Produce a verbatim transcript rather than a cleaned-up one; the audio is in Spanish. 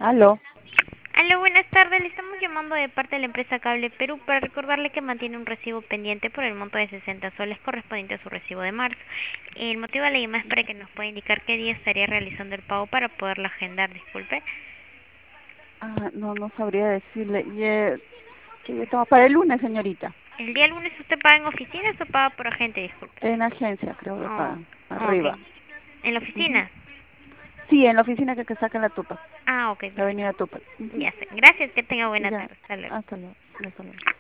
Aló. Aló, buenas tardes. Le estamos llamando de parte de la empresa Cable Perú para recordarle que mantiene un recibo pendiente por el monto de sesenta soles correspondiente a su recibo de marzo. El motivo de la llamada es para que nos pueda indicar qué día estaría realizando el pago para poderlo agendar. Disculpe. Ah, no, no sabría decirle. Y, eh, sí, estamos para el lunes, señorita. ¿El día lunes usted paga en oficinas o paga por agente? Disculpe. En agencia, creo que Oh, pagan. ok. Arriba. ¿En la Ujú. oficina? Sí, en la oficina que, que saca la Tupac. Ah, ok, La perfecto. avenida Tupac. Ujú. Ya sé. Gracias, que tenga buena Ya, tarde. Hasta luego. hasta luego. Hasta luego.